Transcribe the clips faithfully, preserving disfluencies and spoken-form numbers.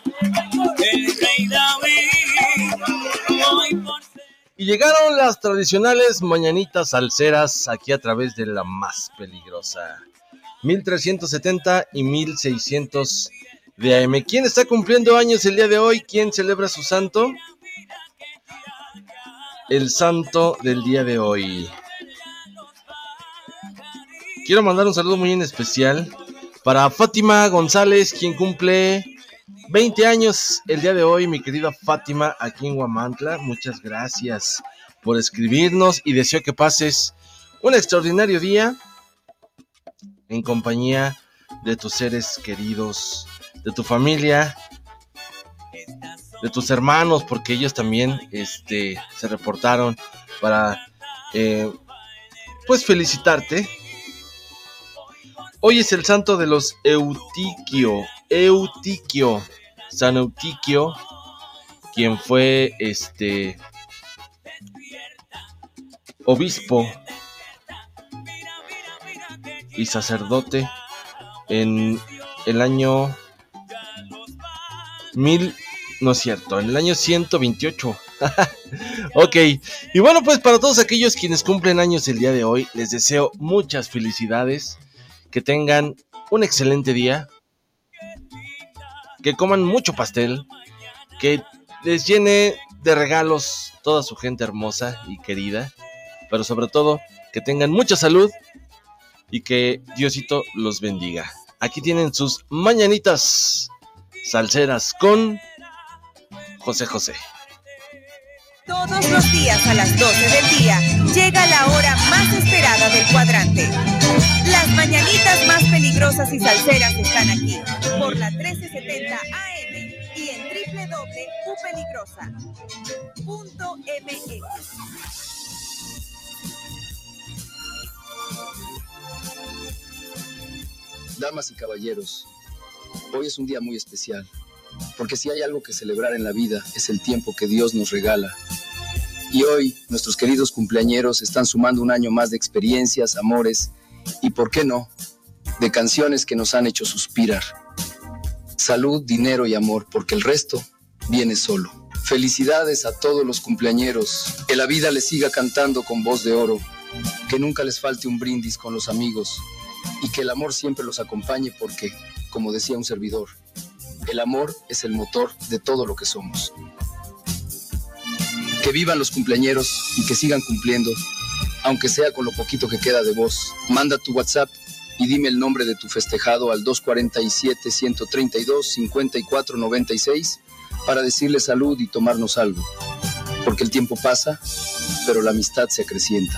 el rey David, hoy por ser... Y llegaron las tradicionales mañanitas salseras aquí a través de la más peligrosa. mil trescientos setenta y mil seiscientos de A M. ¿Quién está cumpliendo años el día de hoy? ¿Quién celebra su santo? El santo del día de hoy. Quiero mandar un saludo muy en especial para Fátima González, quien cumple veinte años el día de hoy, mi querida Fátima, aquí en Huamantla. Muchas gracias por escribirnos y deseo que pases un extraordinario día en compañía de tus seres queridos, de tu familia, de tus hermanos, porque ellos también este, se reportaron para eh, pues felicitarte. Hoy es el santo de los Eutiquio, Eutiquio, San Eutiquio, quien fue este obispo y sacerdote en el año mil, no es cierto, en el año ciento veintiocho. Ok, y bueno, pues para todos aquellos quienes cumplen años el día de hoy, les deseo muchas felicidades, que tengan un excelente día, que coman mucho pastel, que les llene de regalos toda su gente hermosa y querida, pero sobre todo que tengan mucha salud y que Diosito los bendiga. Aquí tienen sus mañanitas salseras con José José. Todos los días a las doce del día llega la hora más esperada del cuadrante. Las mañanitas más peligrosas y salseras están aquí, por la trece setenta A M y en doble u doble u doble u punto peligrosa punto m x. Damas y caballeros, hoy es un día muy especial, porque si hay algo que celebrar en la vida es el tiempo que Dios nos regala. Y hoy nuestros queridos cumpleañeros están sumando un año más de experiencias, amores y, ¿por qué no?, de canciones que nos han hecho suspirar. Salud, dinero y amor, porque el resto viene solo. Felicidades a todos los cumpleañeros, que la vida les siga cantando con voz de oro, que nunca les falte un brindis con los amigos y que el amor siempre los acompañe porque, como decía un servidor, el amor es el motor de todo lo que somos. Que vivan los cumpleañeros y que sigan cumpliendo, aunque sea con lo poquito que queda de voz. Manda tu WhatsApp y dime el nombre de tu festejado al dos cuatro siete, uno tres dos, cinco cuatro nueve seis para decirle salud y tomarnos algo. Porque el tiempo pasa, pero la amistad se acrecienta.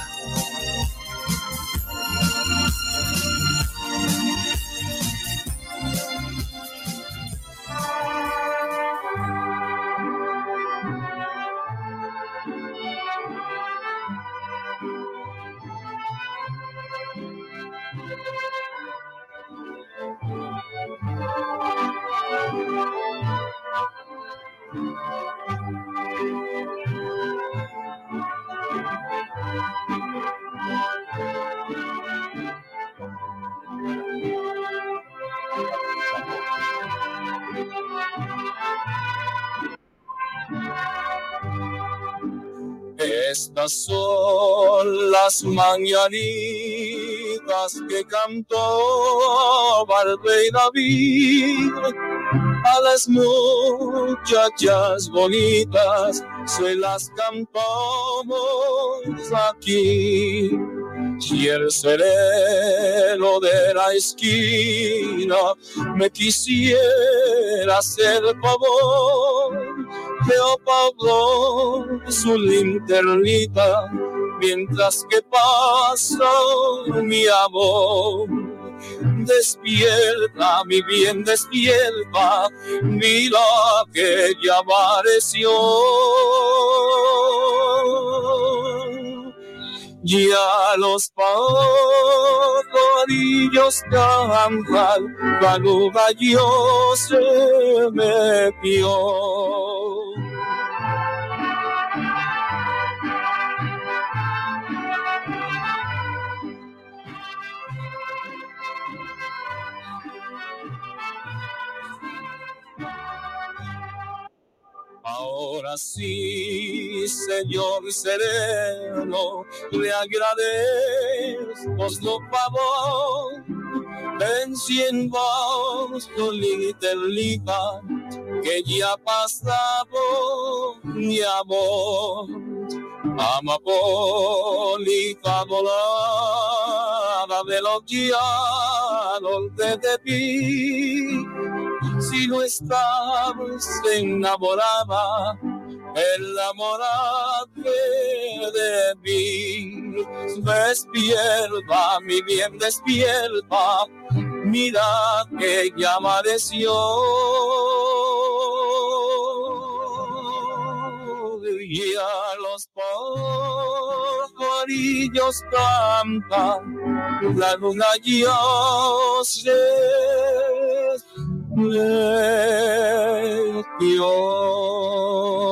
Estas son las mañanitas que cantó Barbé y David a las muchachas bonitas, se las cantamos aquí. Si el sereno de la esquina me quisiera hacer favor, le apagó su linternita mientras que pasa mi amor. Despierta, mi bien, despierta, mira que ya amaneció. Ya los pajarillos cantan, la luna yo se metió. Ahora sí, Señor sereno, le agradezco su favor. Ven cien vos, little lipa, que ya ha pasado mi amor. Amapolita volada de los llanos de ti. Si no estabas enamorada, enamorate de mí. Despierta, mi bien, despierta. Mira que ya amaneció. Y a los pajarillos cantan, la luna ya se metió.